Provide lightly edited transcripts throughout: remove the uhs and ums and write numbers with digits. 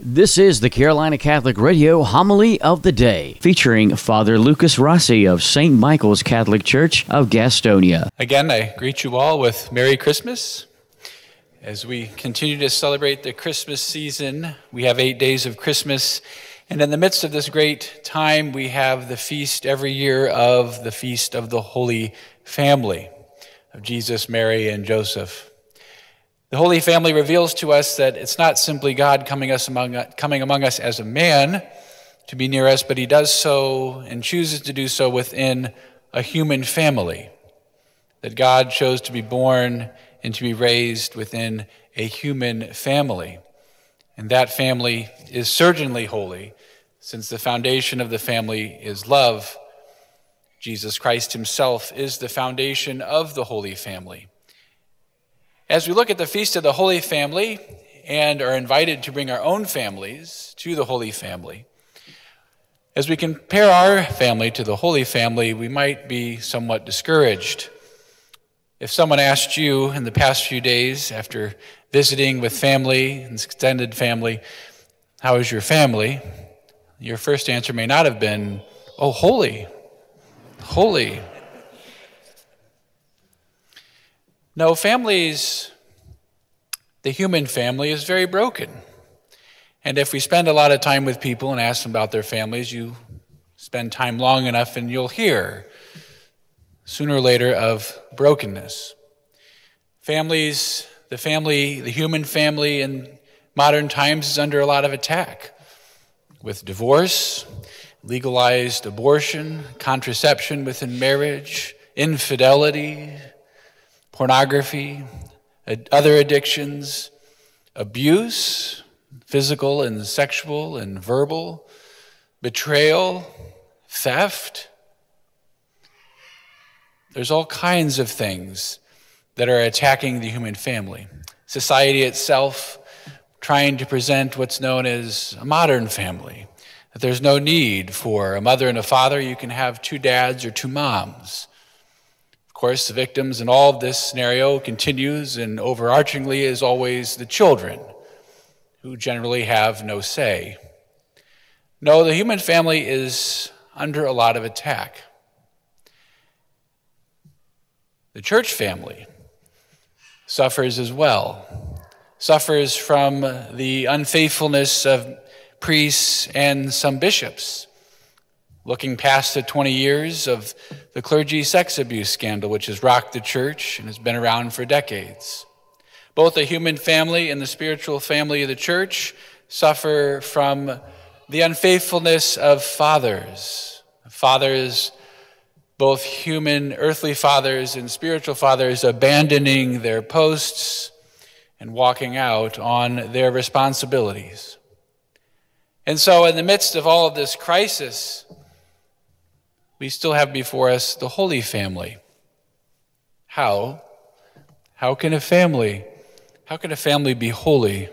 This is the Carolina Catholic Radio Homily of the Day, featuring Father Lucas Rossi of St. Michael's Catholic Church of Gastonia. Again, I greet you all with Merry Christmas. As we continue to celebrate the Christmas season, we have 8 days of Christmas, and in the midst of this great time, we have the feast every year of the Feast of the Holy Family of Jesus, Mary, and Joseph. The Holy Family reveals to us that it's not simply God coming among us as a man to be near us, but he does so and chooses to do so within a human family. That God chose to be born and to be raised within a human family. And that family is certainly holy, since the foundation of the family is love. Jesus Christ himself is the foundation of the Holy Family. As we look at the Feast of the Holy Family and are invited to bring our own families to the Holy Family, as we compare our family to the Holy Family, we might be somewhat discouraged. If someone asked you in the past few days, after visiting with family and extended family, how is your family? Your first answer may not have been, oh, holy. No, families, the human family is very broken. And if we spend a lot of time with people and ask them about their families, you spend time long enough and you'll hear sooner or later of brokenness. Families, the human family in modern times is under a lot of attack with divorce, legalized abortion, contraception within marriage, infidelity, pornography, other addictions, abuse, physical and sexual and verbal, betrayal, theft. There's all kinds of things that are attacking the human family. Society itself trying to present what's known as a modern family, that there's no need for a mother and a father. You can have two dads or two moms. Of course, the victims in all of this scenario continues and overarchingly is always the children, who generally have no say. No, the human family is under a lot of attack. The church family suffers as well, suffers from the unfaithfulness of priests and some bishops. Looking past the 20 years of the clergy sex abuse scandal, which has rocked the church and has been around for decades. Both the human family and the spiritual family of the church suffer from the unfaithfulness of fathers. Fathers, both human, earthly fathers and spiritual fathers, abandoning their posts and walking out on their responsibilities. And so in the midst of all of this crisis, we still have before us the Holy Family. How? How can a family be holy?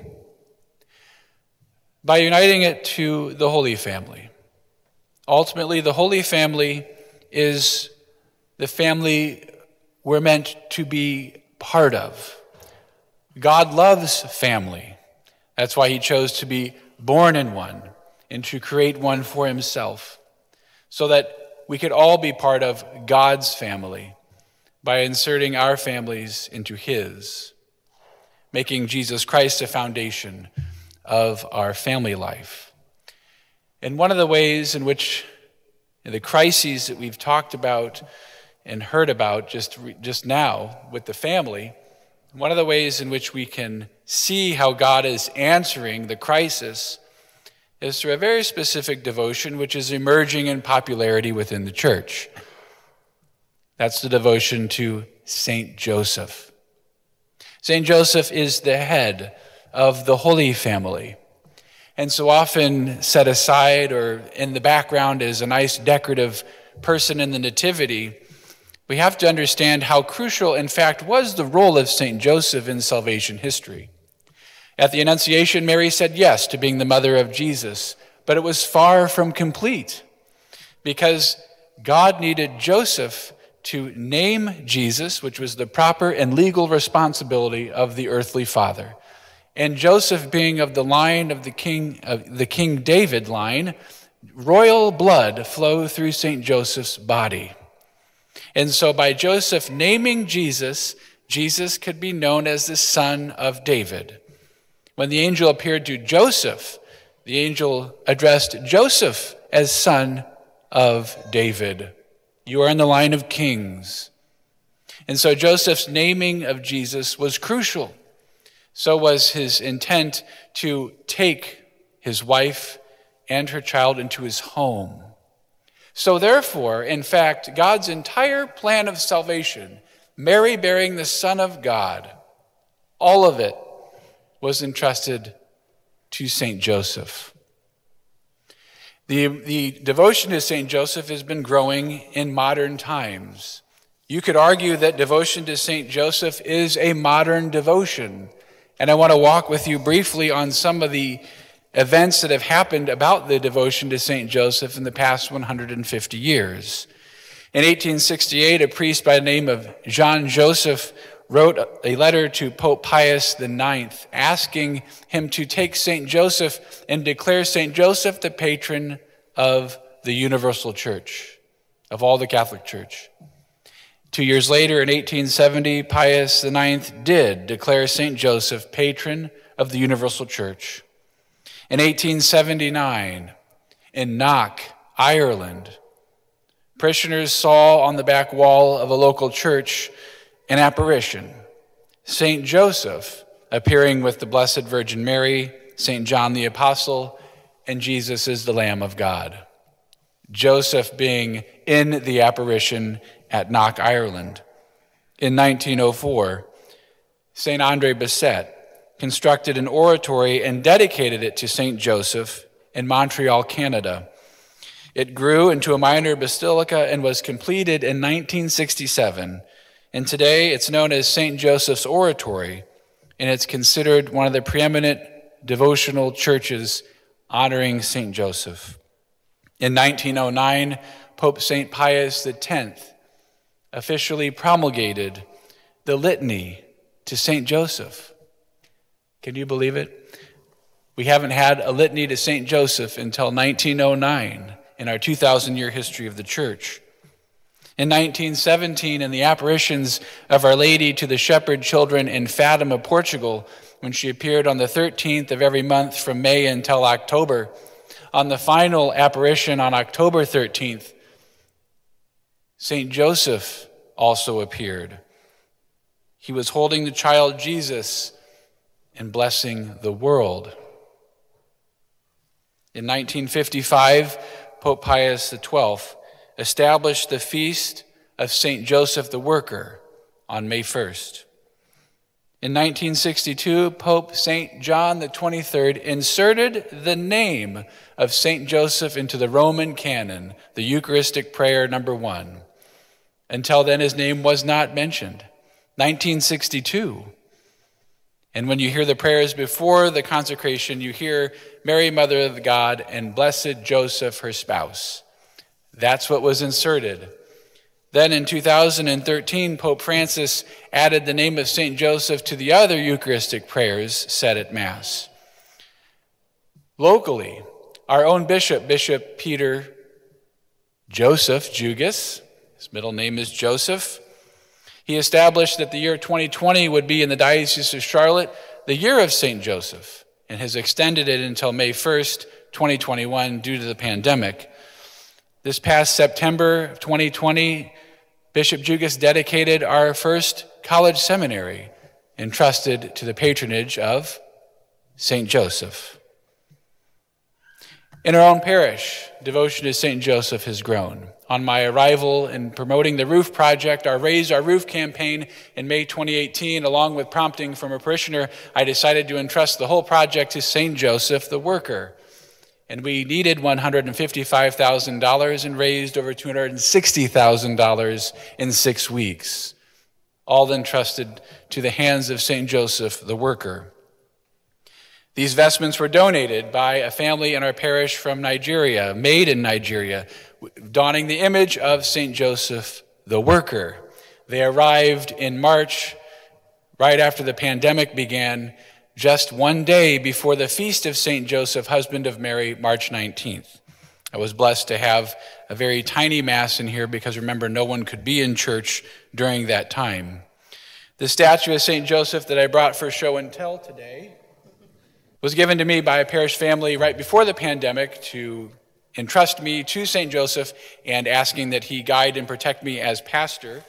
By uniting it to the Holy Family. Ultimately, the Holy Family is the family we're meant to be part of. God loves family. That's why he chose to be born in one and to create one for himself, so that we could all be part of God's family by inserting our families into his, making Jesus Christ a foundation of our family life. And one of the ways in which the crises that we've talked about and heard about just now with the family, one of the ways in which we can see how God is answering the crisis is through a very specific devotion which is emerging in popularity within the church. That's the devotion to Saint Joseph. Saint Joseph is the head of the Holy Family, and so often set aside or in the background as a nice decorative person in the Nativity. We have to understand how crucial, in fact, was the role of Saint Joseph in salvation history. At the Annunciation, Mary said yes to being the mother of Jesus, but it was far from complete because God needed Joseph to name Jesus, which was the proper and legal responsibility of the earthly father. And Joseph being of the line of the King David line, royal blood flowed through St. Joseph's body. And so by Joseph naming Jesus, Jesus could be known as the son of David. When the angel appeared to Joseph, the angel addressed Joseph as son of David. You are in the line of kings. And so Joseph's naming of Jesus was crucial. So was his intent to take his wife and her child into his home. So therefore, in fact, God's entire plan of salvation, Mary bearing the Son of God, all of it was entrusted to St. Joseph. The devotion to St. Joseph has been growing in modern times. You could argue that devotion to St. Joseph is a modern devotion. And I want to walk with you briefly on some of the events that have happened about the devotion to St. Joseph in the past 150 years. In 1868, a priest by the name of Jean Joseph wrote a letter to Pope Pius IX asking him to take St. Joseph and declare St. Joseph the patron of the Universal Church, of all the Catholic Church. 2 years later, in 1870, Pius IX did declare St. Joseph patron of the Universal Church. In 1879, in Knock, Ireland, parishioners saw on the back wall of a local church an apparition, St. Joseph appearing with the Blessed Virgin Mary, St. John the Apostle, and Jesus is the Lamb of God. Joseph being in the apparition at Knock, Ireland. In 1904, St. Andre Bessette constructed an oratory and dedicated it to St. Joseph in Montreal, Canada. It grew into a minor basilica and was completed in 1967. And today it's known as St. Joseph's Oratory, and it's considered one of the preeminent devotional churches honoring St. Joseph. In 1909, Pope St. Pius X officially promulgated the litany to St. Joseph. Can you believe it? We haven't had a litany to St. Joseph until 1909 in our 2,000-year history of the church. In 1917, in the apparitions of Our Lady to the shepherd children in Fatima, Portugal, when she appeared on the 13th of every month from May until October, on the final apparition on October 13th, St. Joseph also appeared. He was holding the child Jesus and blessing the world. In 1955, Pope Pius XII established the feast of St. Joseph the Worker on May 1st. In 1962, Pope St. John XXIII inserted the name of St. Joseph into the Roman canon, the Eucharistic prayer number 1. Until then, his name was not mentioned. 1962. And when you hear the prayers before the consecration, you hear Mary, Mother of God, and Blessed Joseph, her spouse. That's what was inserted. Then in 2013, Pope Francis added the name of St. Joseph to the other Eucharistic prayers said at Mass. Locally, our own bishop, Bishop Peter Joseph Jugas, his middle name is Joseph, he established that the year 2020 would be in the Diocese of Charlotte the year of St. Joseph, and has extended it until May 1st, 2021 due to the pandemic. This past September of 2020, Bishop Jugas dedicated our first college seminary entrusted to the patronage of St. Joseph. In our own parish, devotion to St. Joseph has grown. On my arrival and promoting the roof project, our Raise Our Roof campaign in May 2018, along with prompting from a parishioner, I decided to entrust the whole project to St. Joseph the Worker. And we needed $155,000 and raised over $260,000 in 6 weeks, all entrusted to the hands of St. Joseph the Worker. These vestments were donated by a family in our parish from Nigeria, made in Nigeria, donning the image of St. Joseph the Worker. They arrived in March, right after the pandemic began. just one day before the feast of St. Joseph, husband of Mary, March 19th. I was blessed to have a very tiny Mass in here because, remember, no one could be in church during that time. The statue of St. Joseph that I brought for show and tell today was given to me by a parish family right before the pandemic to entrust me to St. Joseph and asking that he guide and protect me as pastor,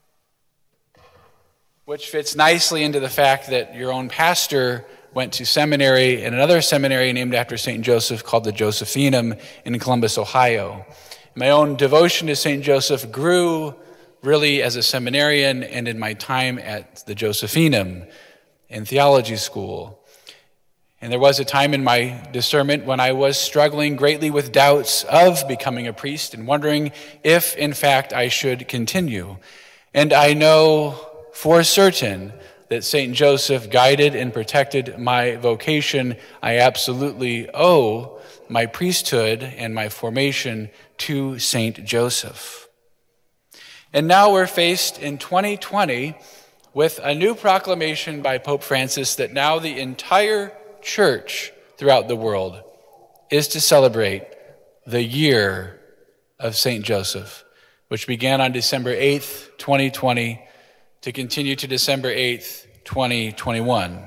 which fits nicely into the fact that your own pastor went to seminary in another seminary named after St. Joseph called the Josephinum in Columbus, Ohio. My own devotion to St. Joseph grew really as a seminarian and in my time at the Josephinum in theology school. And there was a time in my discernment when I was struggling greatly with doubts of becoming a priest and wondering if, in fact, I should continue. And I know for certain that St. Joseph guided and protected my vocation. I absolutely owe my priesthood and my formation to St. Joseph. And now we're faced in 2020 with a new proclamation by Pope Francis that now the entire church throughout the world is to celebrate the year of St. Joseph, which began on December 8th, 2020, to continue to December 8th, 2021.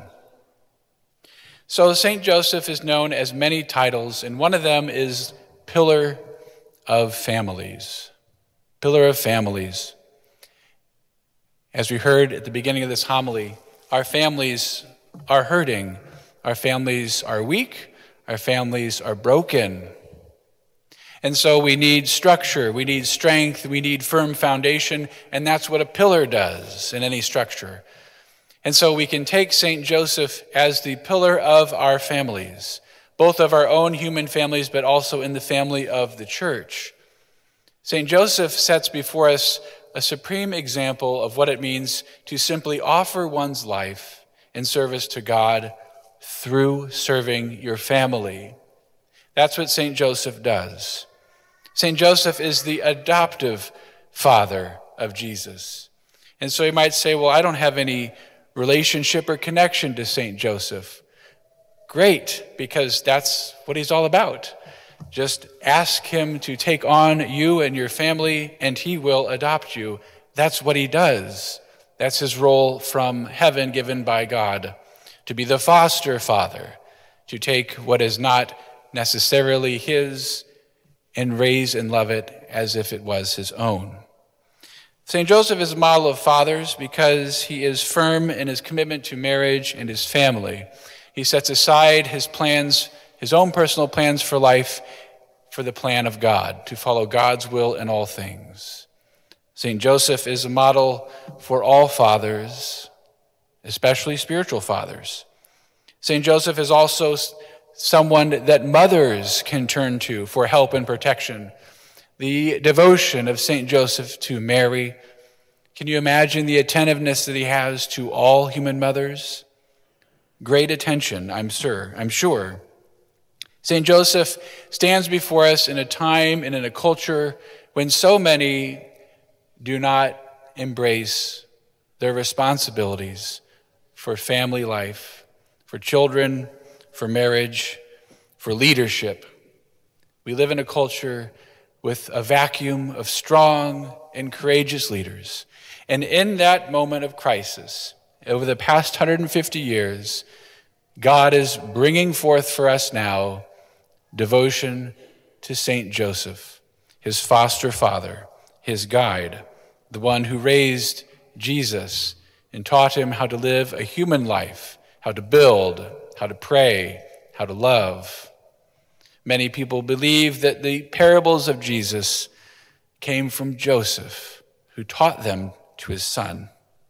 So St. Joseph is known as many titles, and one of them is Pillar of Families. Pillar of Families. As we heard at the beginning of this homily, our families are hurting. Our families are weak. Our families are broken. And so we need structure, we need strength, we need firm foundation, and that's what a pillar does in any structure. And so we can take St. Joseph as the pillar of our families, both of our own human families, but also in the family of the church. St. Joseph sets before us a supreme example of what it means to simply offer one's life in service to God through serving your family. That's what St. Joseph does. St. Joseph is the adoptive father of Jesus. And so you might say, well, I don't have any relationship or connection to St. Joseph. Great, because that's what he's all about. Just ask him to take on you and your family, and he will adopt you. That's what he does. That's his role from heaven given by God, to be the foster father, to take what is not necessarily his and raise and love it as if it was his own. St. Joseph is a model of fathers because he is firm in his commitment to marriage and his family. He sets aside his plans, his own personal plans for life, for the plan of God, to follow God's will in all things. St. Joseph is a model for all fathers, especially spiritual fathers. St. Joseph is also someone that mothers can turn to for help and protection. The devotion of St. Joseph to Mary. Can you imagine the attentiveness that he has to all human mothers? Great attention, I'm sure. St. Joseph stands before us in a time and in a culture when so many do not embrace their responsibilities for family life, for children, for marriage, for leadership. We live in a culture with a vacuum of strong and courageous leaders. And in that moment of crisis, over the past 150 years, God is bringing forth for us now devotion to St. Joseph, his foster father, his guide, the one who raised Jesus and taught him how to live a human life, how to build, how to pray, how to love. Many people believe that the parables of Jesus came from Joseph, who taught them to his son.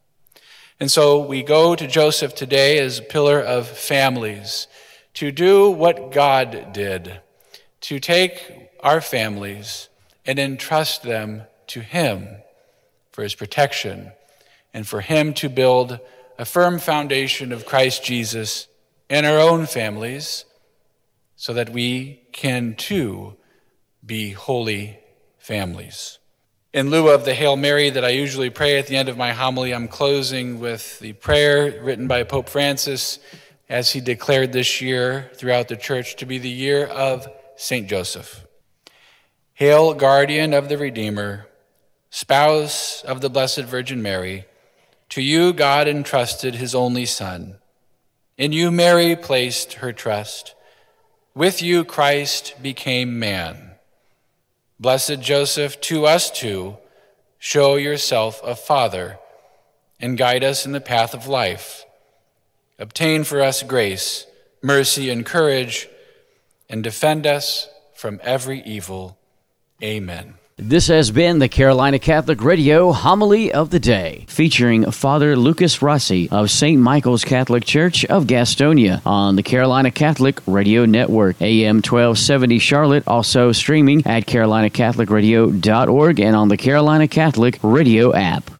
And so we go to Joseph today as a pillar of families to do what God did, to take our families and entrust them to him for his protection and for him to build a firm foundation of Christ Jesus in our own families so that we can too be holy families. In lieu of the Hail Mary that I usually pray at the end of my homily, I'm closing with the prayer written by Pope Francis as he declared this year throughout the church to be the year of St. Joseph. Hail, guardian of the Redeemer, spouse of the Blessed Virgin Mary, to you God entrusted his only Son. In you Mary placed her trust. With you Christ became man. Blessed Joseph, to us too, show yourself a father and guide us in the path of life. Obtain for us grace, mercy, and courage, and defend us from every evil. Amen. This has been the Carolina Catholic Radio Homily of the Day, featuring Father Lucas Rossi of St. Michael's Catholic Church of Gastonia on the Carolina Catholic Radio Network, AM 1270 Charlotte, also streaming at carolinacatholicradio.org and on the Carolina Catholic Radio app.